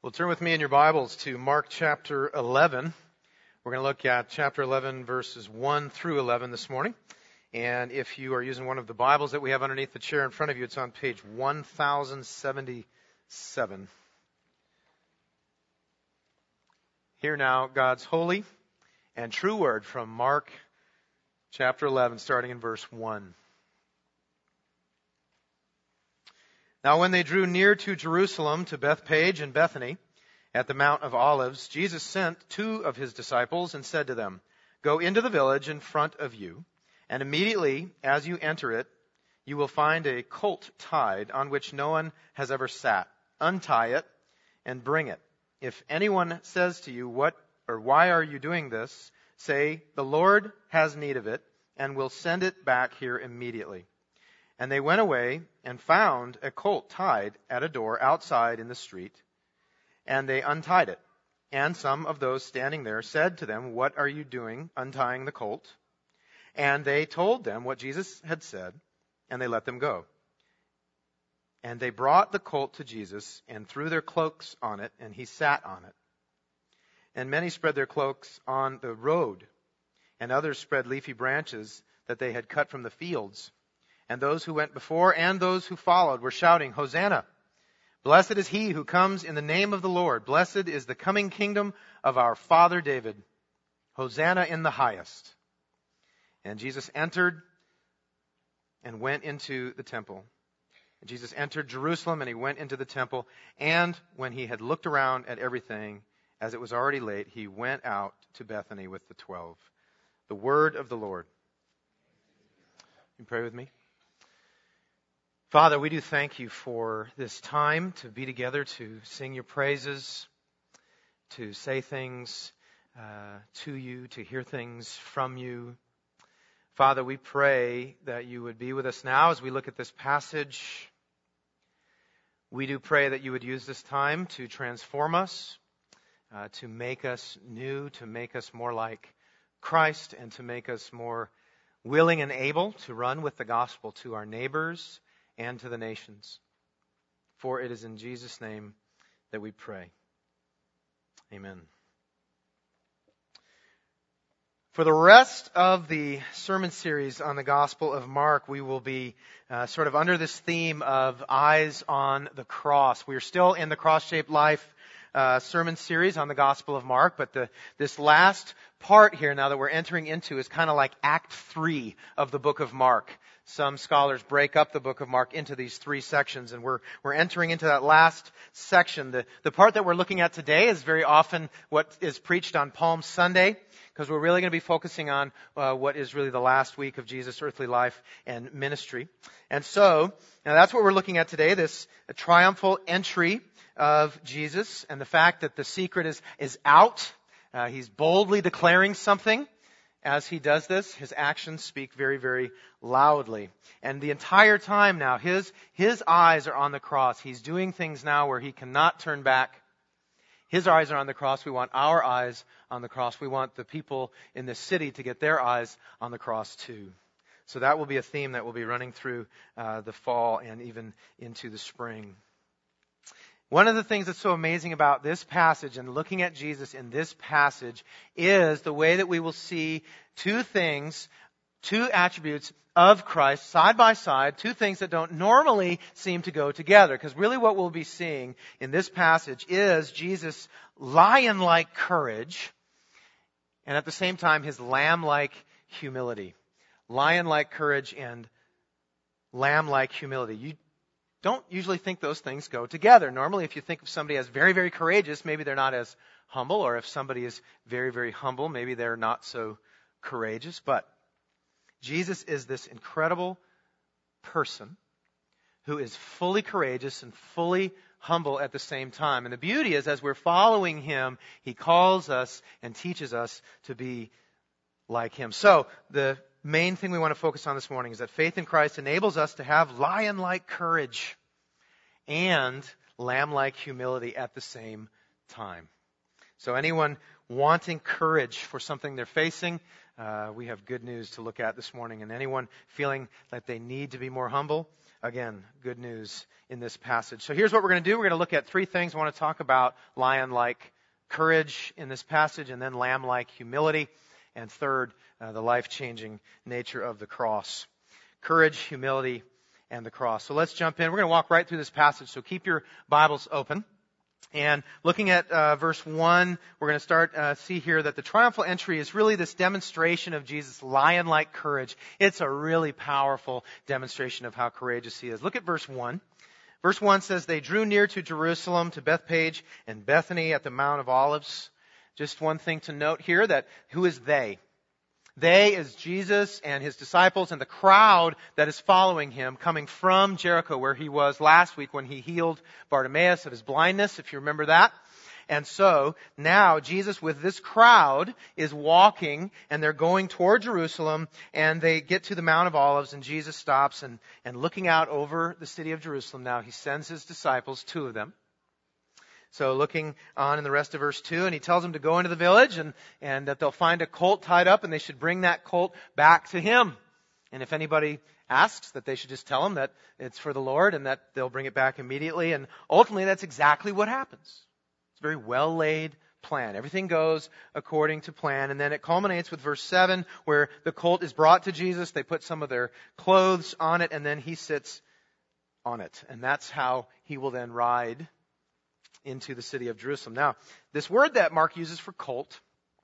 Well, turn with me in your Bibles to Mark chapter 11. We're going to look at chapter 11, verses 1 through 11 this morning. And if you are using one of the Bibles that we have underneath the chair in front of you, it's on page 1077. Hear now God's holy and true word from Mark chapter 11, starting in verse 1. Now when they drew near to Jerusalem, to Bethphage and Bethany, at the Mount of Olives, Jesus sent two of his disciples and said to them, "Go into the village in front of you, and immediately as you enter it, you will find a colt tied on which no one has ever sat. Untie it and bring it. If anyone says to you, 'What or why are you doing this?' say, 'The Lord has need of it, and will send it back here immediately.'" And they went away and found a colt tied at a door outside in the street, and they untied it. And some of those standing there said to them, "What are you doing untying the colt?" And they told them what Jesus had said, and they let them go. And they brought the colt to Jesus and threw their cloaks on it, and he sat on it. And many spread their cloaks on the road, and others spread leafy branches that they had cut from the fields. And those who went before and those who followed were shouting, "Hosanna! Blessed is he who comes in the name of the Lord. Blessed is the coming kingdom of our father David. Hosanna in the highest." And Jesus entered and went into the temple. And Jesus entered Jerusalem and he went into the temple. And when he had looked around at everything, as it was already late, he went out to Bethany with the 12. The word of the Lord. You pray with me? Father, we do thank you for this time to be together, to sing your praises, to say things to you, to hear things from you. Father, we pray that you would be with us now as we look at this passage. We do pray that you would use this time to transform us, to make us new, to make us more like Christ, and to make us more willing and able to run with the gospel to our neighbors and to the nations. For it is in Jesus' name that we pray. Amen. For the rest of the sermon series on the Gospel of Mark, we will be sort of under this theme of eyes on the cross. We are still in the Cross-Shaped Life sermon series on the Gospel of Mark, but this last part here now that we're entering into is kind of like Act 3 of the book of Mark. Some scholars break up the book of Mark into these three sections, and we're entering into that last section. The part that we're looking at today is very often what is preached on Palm Sunday, because we're really going to be focusing on what is really the last week of Jesus' earthly life and ministry. And so, now that's what we're looking at today, this triumphal entry of Jesus, and the fact that the secret is out. He's boldly declaring something. As he does this, his actions speak very, very loudly. And the entire time now, his eyes are on the cross. He's doing things now where he cannot turn back. His eyes are on the cross. We want our eyes on the cross. We want the people in this city to get their eyes on the cross too. So that will be a theme that will be running through the fall and even into the spring. One of the things that's so amazing about this passage and looking at Jesus in this passage is the way that we will see two things, two attributes of Christ side by side, two things that don't normally seem to go together. Because really what we'll be seeing in this passage is Jesus' lion-like courage and at the same time his lamb-like humility. Lion-like courage and lamb-like humility. You don't usually think those things go together. Normally, if you think of somebody as very, very courageous, maybe they're not as humble. Or if somebody is very, very humble, maybe they're not so courageous. But Jesus is this incredible person who is fully courageous and fully humble at the same time. And the beauty is, as we're following him, he calls us and teaches us to be like him. So, the main thing we want to focus on this morning is that faith in Christ enables us to have lion-like courage and lamb-like humility at the same time. So anyone wanting courage for something they're facing, we have good news to look at this morning. And anyone feeling that they need to be more humble, Again, good news in this passage. So here's what we're going to do. We're going to look at three things. I want to talk about lion-like courage in this passage, and then lamb-like humility, and third, the life-changing nature of the cross. Courage, humility, and the cross. So let's jump in. We're going to walk right through this passage, so keep your Bibles open. And looking at verse 1, we're going to start see here that the triumphal entry is really this demonstration of Jesus' lion-like courage. It's a really powerful demonstration of how courageous he is. Look at verse 1. Verse 1 says, they drew near to Jerusalem, to Bethpage and Bethany at the Mount of Olives. Just one thing to note here, that who is they? They is Jesus and his disciples and the crowd that is following him, coming from Jericho, where he was last week when he healed Bartimaeus of his blindness, if you remember that. And so now Jesus with this crowd is walking, and they're going toward Jerusalem, and they get to the Mount of Olives, and Jesus stops, and looking out over the city of Jerusalem now, he sends his disciples, 2 of them. So looking on in the rest of verse 2, and he tells them to go into the village and that they'll find a colt tied up, and they should bring that colt back to him. And if anybody asks, that they should just tell him that it's for the Lord and that they'll bring it back immediately. And ultimately, that's exactly what happens. It's a very well-laid plan. Everything goes according to plan. And then it culminates with verse 7, where the colt is brought to Jesus. They put some of their clothes on it, and then he sits on it. And that's how he will then ride into the city of Jerusalem. Now, this word that Mark uses for colt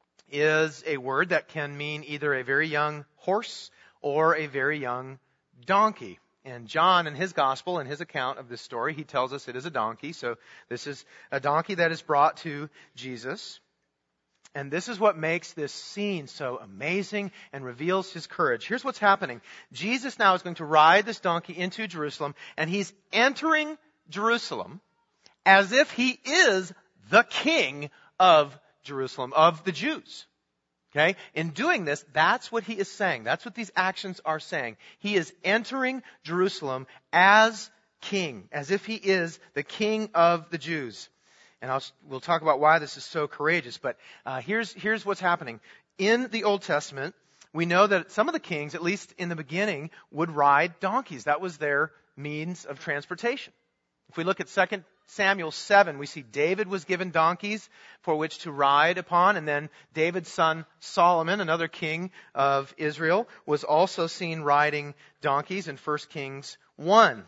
is a word that can mean either a very young horse or a very young donkey. And John, in his gospel, in his account of this story, he tells us it is a donkey. So this is a donkey that is brought to Jesus. And this is what makes this scene so amazing and reveals his courage. Here's what's happening. Jesus now is going to ride this donkey into Jerusalem, and he's entering Jerusalem as if he is the king of Jerusalem, of the Jews. Okay? In doing this, that's what he is saying. That's what these actions are saying. He is entering Jerusalem as king, as if he is the king of the Jews. And we'll talk about why this is so courageous. But here's what's happening. In the Old Testament, we know that some of the kings, at least in the beginning, would ride donkeys. That was their means of transportation. If we look at 2 Samuel 7, we see David was given donkeys for which to ride upon, and then David's son Solomon, another king of Israel, was also seen riding donkeys in 1 Kings 1.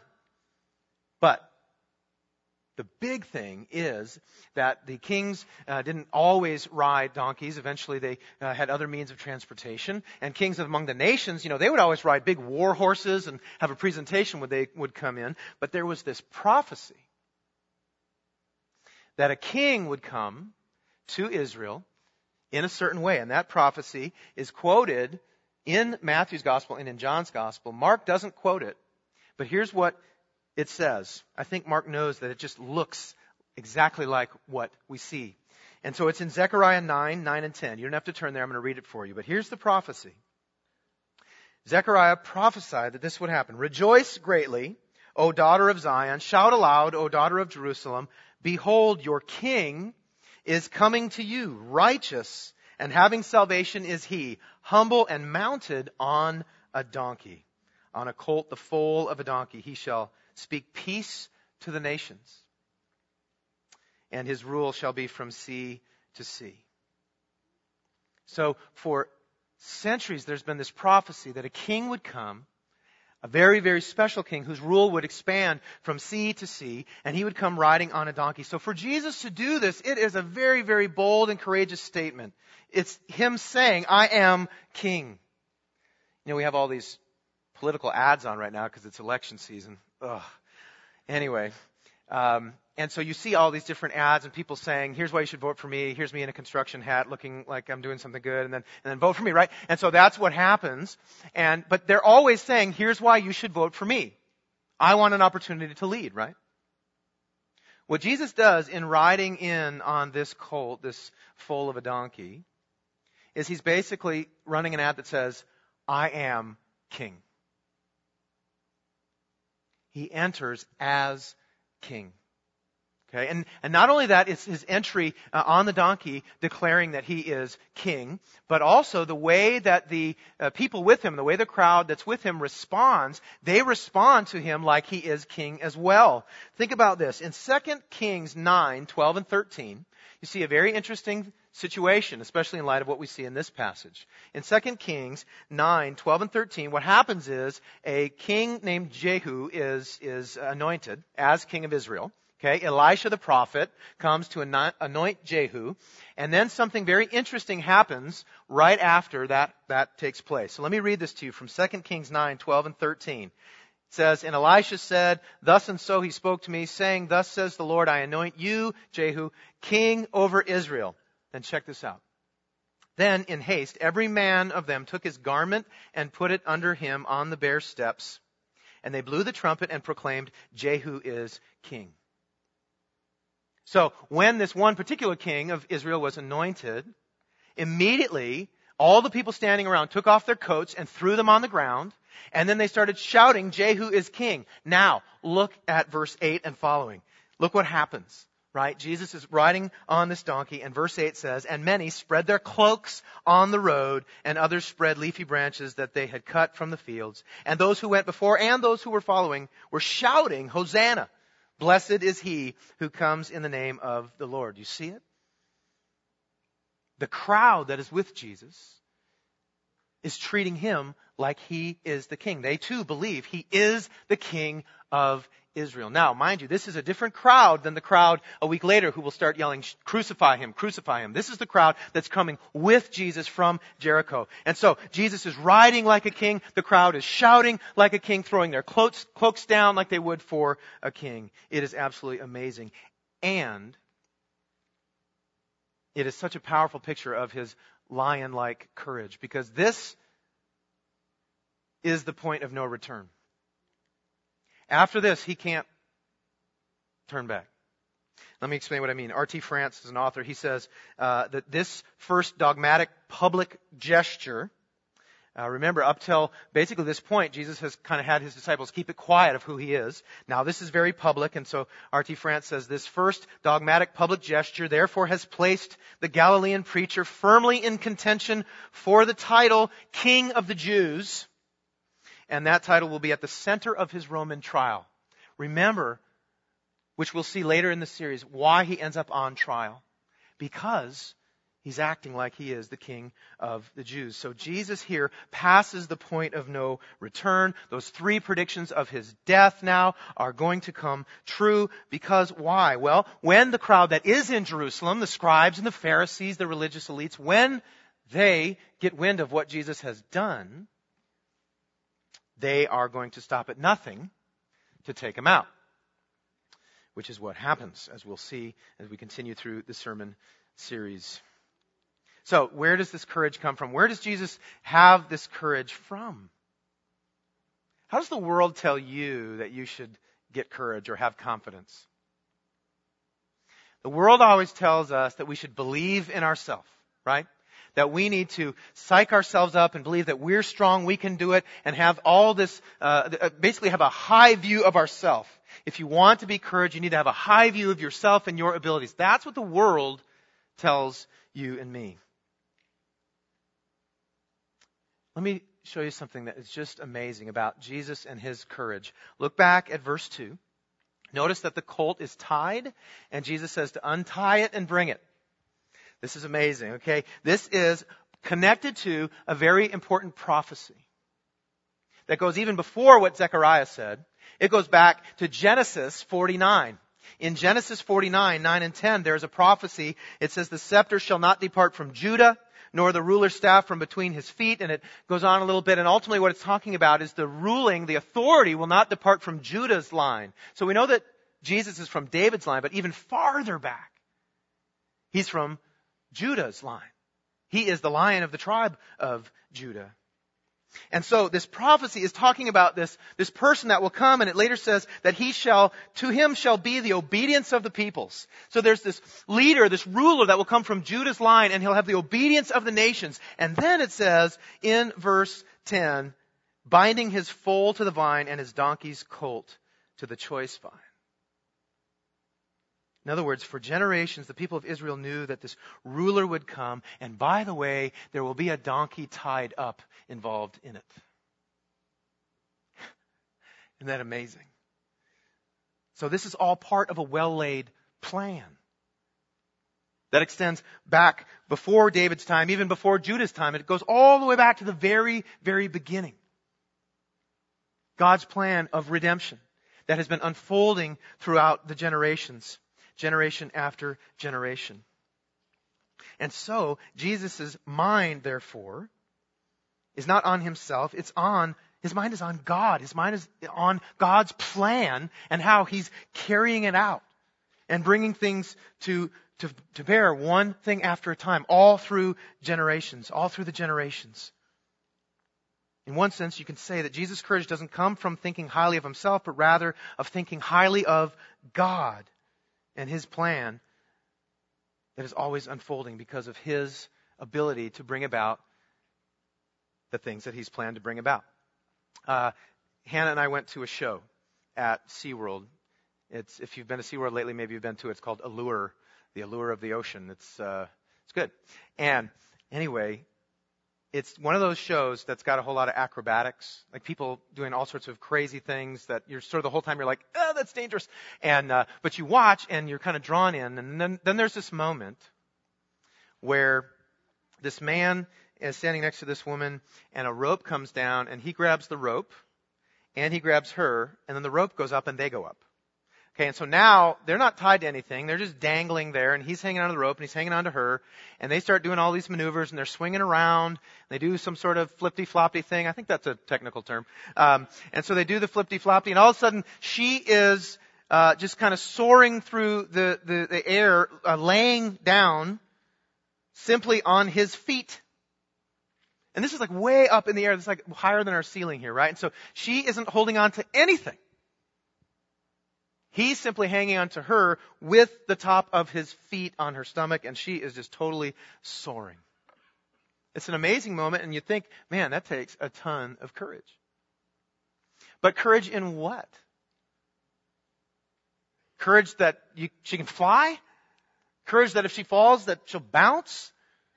But the big thing is that the kings didn't always ride donkeys. Eventually they had other means of transportation. And kings among the nations, they would always ride big war horses and have a presentation when they would come in. But there was this prophecy that a king would come to Israel in a certain way. And that prophecy is quoted in Matthew's gospel and in John's gospel. Mark doesn't quote it, but here's what it says. I think Mark knows that it just looks exactly like what we see. And so it's in Zechariah 9 and 10. You don't have to turn there. I'm going to read it for you. But here's the prophecy. Zechariah prophesied that this would happen. Rejoice greatly, O daughter of Zion. Shout aloud, O daughter of Jerusalem. Behold, your king is coming to you, righteous, and having salvation is he, humble and mounted on a donkey, on a colt, the foal of a donkey. He shall speak peace to the nations, and his rule shall be from sea to sea. So for centuries, there's been this prophecy that a king would come, a very, very special king whose rule would expand from sea to sea, and he would come riding on a donkey. So for Jesus to do this, it is a very, very bold and courageous statement. It's him saying, I am king. We have all these political ads on right now because it's election season. Ugh. Anyway, and so you see all these different ads and people saying, here's why you should vote for me. Here's me in a construction hat looking like I'm doing something good, and then vote for me, right? And so that's what happens. But they're always saying, here's why you should vote for me. I want an opportunity to lead, right? What Jesus does in riding in on this colt, this foal of a donkey, is he's basically running an ad that says, I am king. He enters as king. Okay, and not only that, it's his entry on the donkey declaring that he is king, but also the way that the people with him, the way the crowd that's with him responds, they respond to him like he is king as well. Think about this. In 2 Kings 9, 12 and 13, you see a very interesting situation, especially in light of what we see in this passage. In 2 Kings 9, 12 and 13, what happens is a king named Jehu is anointed as king of Israel. Okay, Elisha the prophet comes to anoint Jehu, and then something very interesting happens right after that takes place. So let me read this to you from 2 Kings 9, 12 and 13. It says, "And Elisha said, thus and so he spoke to me, saying, thus says the Lord, I anoint you, Jehu, king over Israel." Then check this out. "Then in haste every man of them took his garment and put it under him on the bare steps. And they blew the trumpet and proclaimed, Jehu is king." So when this one particular king of Israel was anointed, immediately all the people standing around took off their coats and threw them on the ground. And then they started shouting, "Jehu is king." Now, look at verse 8 and following. Look what happens, right? Jesus is riding on this donkey, and verse 8 says, "And many spread their cloaks on the road, and others spread leafy branches that they had cut from the fields. And those who went before and those who were following were shouting, 'Hosanna! Blessed is he who comes in the name of the Lord.'" You see it? The crowd that is with Jesus is treating him like he is the king. They too believe he is the king of Israel. Now, mind you, this is a different crowd than the crowd a week later who will start yelling, "Crucify him, crucify him." This is the crowd that's coming with Jesus from Jericho. And so Jesus is riding like a king. The crowd is shouting like a king, throwing their cloaks down like they would for a king. It is absolutely amazing. And it is such a powerful picture of his lion-like courage, because this is the point of no return. After this, he can't turn back. Let me explain what I mean. R.T. France is an author. He says that this first dogmatic public gesture, remember, up till basically this point, Jesus has kind of had his disciples keep it quiet of who he is. Now this is very public, and so R.T. France says this first dogmatic public gesture therefore has placed the Galilean preacher firmly in contention for the title King of the Jews. And that title will be at the center of his Roman trial. Remember, which we'll see later in the series, why he ends up on trial. Because he's acting like he is the king of the Jews. So Jesus here passes the point of no return. Those three predictions of his death now are going to come true. Because why? Well, when the crowd that is in Jerusalem, the scribes and the Pharisees, the religious elites, when they get wind of what Jesus has done, they are going to stop at nothing to take him out. Which is what happens, as we'll see as we continue through the sermon series. So, where does this courage come from? Where does Jesus have this courage from? How does the world tell you that you should get courage or have confidence? The world always tells us that we should believe in ourselves, right? That we need to psych ourselves up and believe that we're strong, we can do it, and have all this, basically have a high view of ourselves. If you want to be courage, you need to have a high view of yourself and your abilities. That's what the world tells you and me. Let me show you something that is just amazing about Jesus and his courage. Look back at verse 2. Notice that the colt is tied, and Jesus says to untie it and bring it. This is amazing, okay? This is connected to a very important prophecy that goes even before what Zechariah said. It goes back to Genesis 49. In Genesis 49, 9 and 10, there's a prophecy. It says, "The scepter shall not depart from Judah, nor the ruler's staff from between his feet." And it goes on a little bit. And ultimately what it's talking about is the ruling, the authority will not depart from Judah's line. So we know that Jesus is from David's line, but even farther back, he's from Judah's line. He is the Lion of the tribe of Judah. And so this prophecy is talking about this person that will come, and it later says that to him shall be the obedience of the peoples. So there's this leader, this ruler that will come from Judah's line, and he'll have the obedience of the nations. And then it says in verse 10, binding his foal to the vine and his donkey's colt to the choice vine. In other words, for generations, the people of Israel knew that this ruler would come, and by the way, there will be a donkey tied up involved in it. Isn't that amazing? So this is all part of a well-laid plan that extends back before David's time, even before Judah's time. It goes all the way back to the very, very beginning. God's plan of redemption that has been unfolding throughout the generations, generation after generation. And so, Jesus' mind, therefore, is not on himself, his mind is on God. His mind is on God's plan and how he's carrying it out and bringing things to bear one thing after a time, all through the generations. In one sense, you can say that Jesus' courage doesn't come from thinking highly of himself, but rather of thinking highly of God and his plan that is always unfolding because of his ability to bring about the things that he's planned to bring about. Hannah and I went to a show at SeaWorld. If you've been to SeaWorld lately, maybe you've been to it. It's called Allure, the Allure of the Ocean. It's good. And anyway, it's one of those shows that's got a whole lot of acrobatics, like people doing all sorts of crazy things that you're sort of the whole time you're like, oh, that's dangerous. And but you watch and you're kind of drawn in. And then there's this moment where this man is standing next to this woman, and a rope comes down, and he grabs the rope, and he grabs her, and then the rope goes up, and they go up. Okay, and so now they're not tied to anything. They're just dangling there, and he's hanging onto the rope, and he's hanging onto her, and they start doing all these maneuvers, and they're swinging around. They do some sort of flippy-floppy thing. I think that's a technical term. And so they do the flippy-floppy, and all of a sudden, she is just kind of soaring through the air, laying down simply on his feet. And this is like way up in the air. This is like higher than our ceiling here, right? And so she isn't holding on to anything. He's simply hanging on to her with the top of his feet on her stomach, and she is just totally soaring. It's an amazing moment, and you think, man, that takes a ton of courage. But courage in what? Courage that she can fly? Courage that if she falls, that she'll bounce?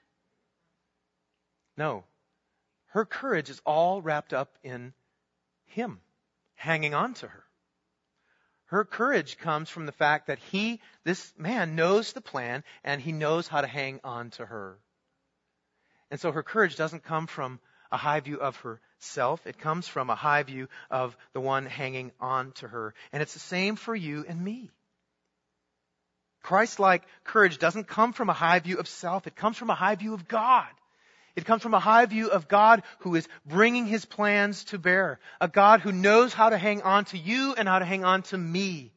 No. Her courage is all wrapped up in him hanging on to her. Her courage comes from the fact that this man knows the plan and he knows how to hang on to her. And so her courage doesn't come from a high view of herself. It comes from a high view of the one hanging on to her. And it's the same for you and me. Christ-like courage doesn't come from a high view of self. It comes from a high view of God. It comes from a high view of God who is bringing his plans to bear. A God who knows how to hang on to you and how to hang on to me.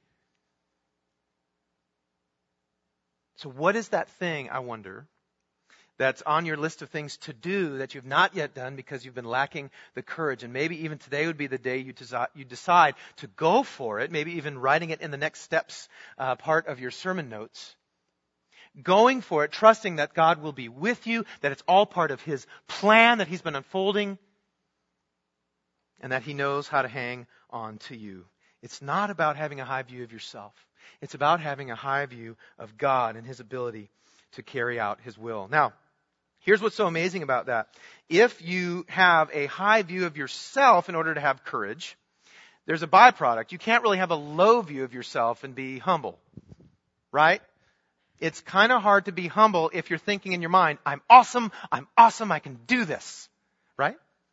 So what is that thing, I wonder, that's on your list of things to do that you've not yet done because you've been lacking the courage? And maybe even today would be the day you decide to go for it, maybe even writing it in the next steps part of your sermon notes. Going for it, trusting that God will be with you, that it's all part of his plan that he's been unfolding, and that he knows how to hang on to you. It's not about having a high view of yourself. It's about having a high view of God and his ability to carry out his will. Now, here's what's so amazing about that. If you have a high view of yourself in order to have courage, there's a byproduct. You can't really have a low view of yourself and be humble, right? It's kind of hard to be humble if you're thinking in your mind, I'm awesome, I can do this, right?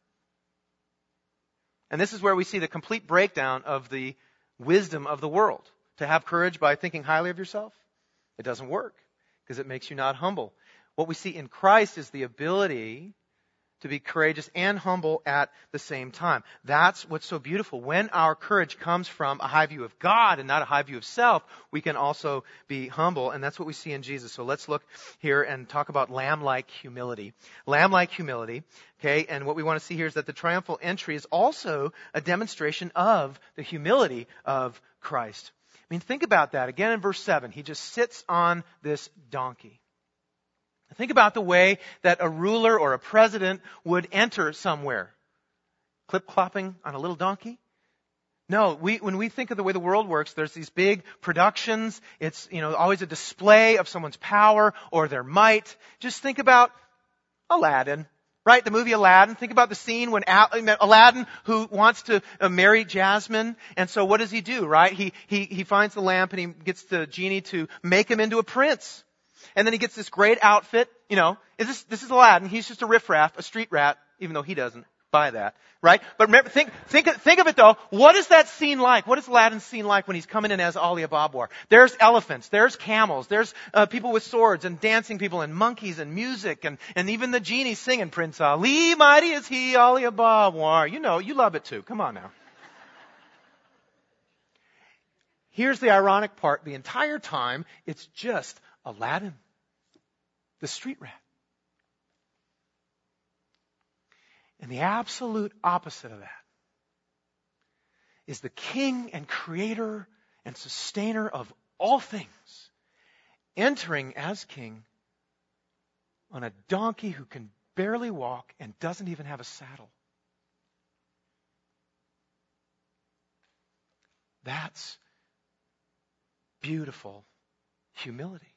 And this is where we see the complete breakdown of the wisdom of the world. To have courage by thinking highly of yourself, it doesn't work because it makes you not humble. What we see in Christ is the ability to be courageous and humble at the same time. That's what's so beautiful. When our courage comes from a high view of God and not a high view of self, we can also be humble, and that's what we see in Jesus. So let's look here and talk about lamb-like humility. Lamb-like humility, okay, and what we want to see here is that the triumphal entry is also a demonstration of the humility of Christ. I mean, think about that. Again in verse 7, he just sits on this donkey. Think about the way that a ruler or a president would enter somewhere. Clip-clopping on a little donkey. No, when we think of the way the world works, there's these big productions. It's, always a display of someone's power or their might. Just think about Aladdin, right? The movie Aladdin. Think about the scene when Aladdin, who wants to marry Jasmine. And so what does he do, right? He finds the lamp and he gets the genie to make him into a prince. And then he gets this great outfit. This is Aladdin. He's just a riffraff, a street rat, even though he doesn't buy that, right? But remember, think of it though. What is that scene like? What is Aladdin's scene like when he's coming in as Ali Ababwar? There's elephants, there's camels, there's people with swords and dancing people and monkeys and music and even the genie singing Prince Ali, mighty is he, Ali Ababwar. You love it too. Come on now. Here's the ironic part. The entire time, it's just Aladdin, the street rat. And the absolute opposite of that is the king and creator and sustainer of all things, entering as king on a donkey who can barely walk and doesn't even have a saddle. That's beautiful humility.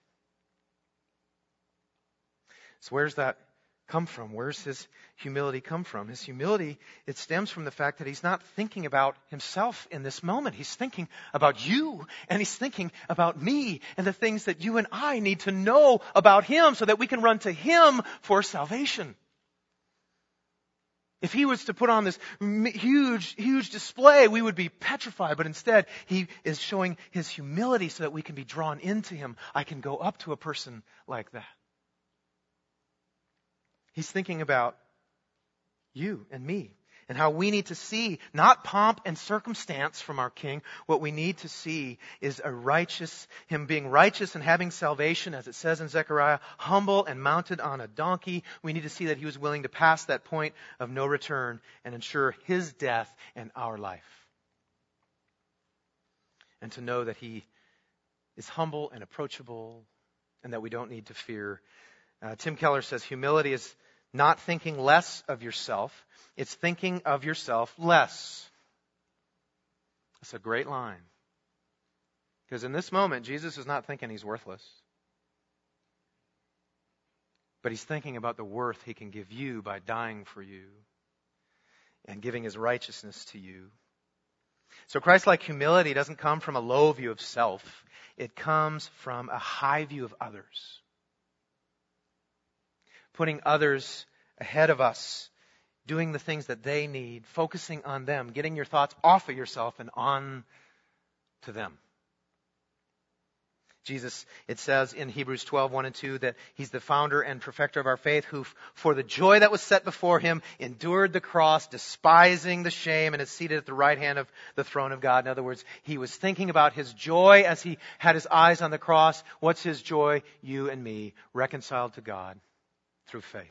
So where's that come from? Where's his humility come from? His humility, it stems from the fact that he's not thinking about himself in this moment. He's thinking about you, and he's thinking about me and the things that you and I need to know about him so that we can run to him for salvation. If he was to put on this huge display, we would be petrified. But instead, he is showing his humility so that we can be drawn into him. I can go up to a person like that. He's thinking about you and me and how we need to see not pomp and circumstance from our King. What we need to see is him being righteous and having salvation, as it says in Zechariah, humble and mounted on a donkey. We need to see that he was willing to pass that point of no return and ensure his death and our life. And to know that he is humble and approachable and that we don't need to fear. Tim Keller says humility is not thinking less of yourself. It's thinking of yourself less. That's a great line. Because in this moment, Jesus is not thinking he's worthless. But he's thinking about the worth he can give you by dying for you and giving his righteousness to you. So Christ-like humility doesn't come from a low view of self. It comes from a high view of others. Putting others ahead of us, doing the things that they need, focusing on them, getting your thoughts off of yourself and on to them. Jesus, it says in Hebrews 12, 1 and 2, that he's the founder and perfecter of our faith, who for the joy that was set before him endured the cross, despising the shame, and is seated at the right hand of the throne of God. In other words, he was thinking about his joy as he had his eyes on the cross. What's his joy? You and me, reconciled to God through faith.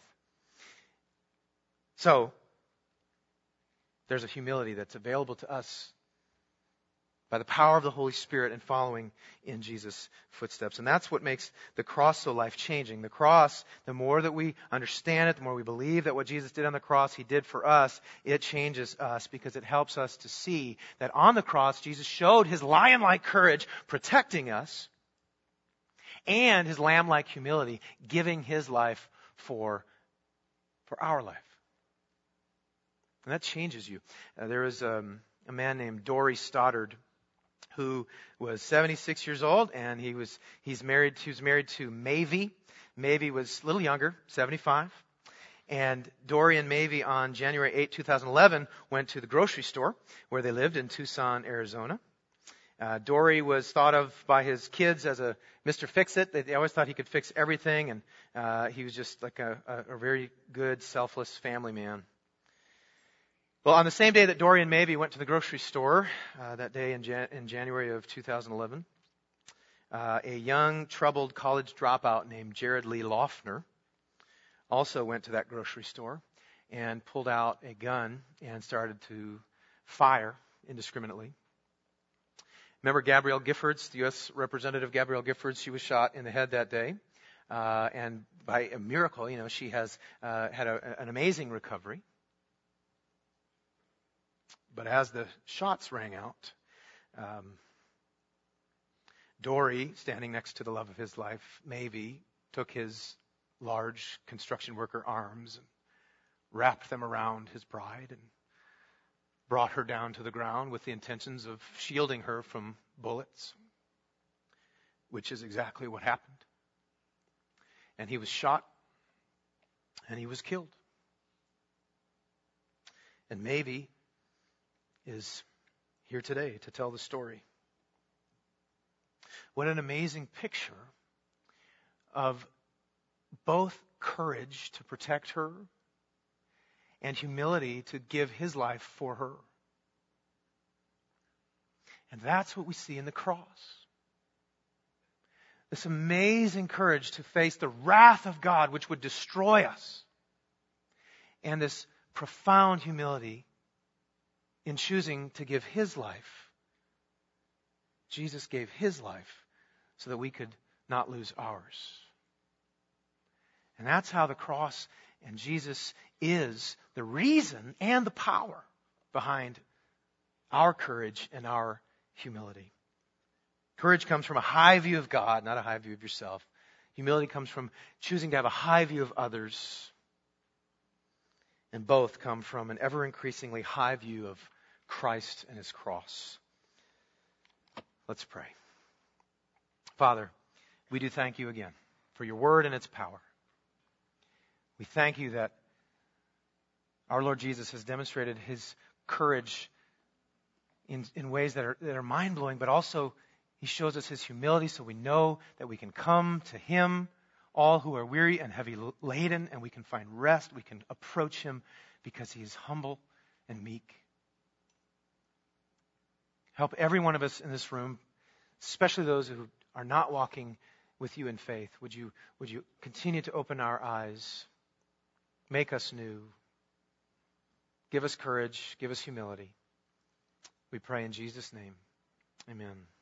So, there's a humility that's available to us by the power of the Holy Spirit and following in Jesus' footsteps. And that's what makes the cross so life-changing. The cross, the more that we understand it, the more we believe that what Jesus did on the cross, he did for us, it changes us because it helps us to see that on the cross, Jesus showed his lion-like courage, protecting us, and his lamb-like humility, giving his life for our life. And that changes you. There was a man named Dory Stoddard who was 76 years old, and he was married to Mavie. Mavie was a little younger, 75. And Dory and Mavie on January 8, 2011 went to the grocery store where they lived in Tucson, Arizona. Dory was thought of by his kids as a Mr. Fix-It. They always thought he could fix everything, and he was just like a very good, selfless family man. Well, on the same day that Dory and Mavie went to the grocery store, that day in January of 2011, a young, troubled college dropout named Jared Lee Loeffner also went to that grocery store and pulled out a gun and started to fire indiscriminately. Remember Gabrielle Giffords, the U.S. Representative Gabrielle Giffords? She was shot in the head that day. And by a miracle, she has had an amazing recovery. But as the shots rang out, Dory, standing next to the love of his life, Mavie, took his large construction worker arms and wrapped them around his bride and brought her down to the ground with the intentions of shielding her from bullets, which is exactly what happened. And he was shot, and he was killed. And Mavie is here today to tell the story. What an amazing picture of both courage to protect her and humility to give his life for her. And that's what we see in the cross. This amazing courage to face the wrath of God, which would destroy us. And this profound humility in choosing to give his life. Jesus gave his life so that we could not lose ours. And that's how the cross and Jesus is the reason and the power behind our courage and our humility. Courage comes from a high view of God, not a high view of yourself. Humility comes from choosing to have a high view of others. And both come from an ever-increasingly high view of Christ and his cross. Let's pray. Father, we do thank you again for your word and its power. We thank you that our Lord Jesus has demonstrated his courage in ways that are mind-blowing, but also he shows us his humility so we know that we can come to him, all who are weary and heavy laden, and we can find rest. We can approach him because he is humble and meek. Help every one of us in this room, especially those who are not walking with you in faith. Would you continue to open our eyes, make us new, give us courage, give us humility. We pray in Jesus' name. Amen.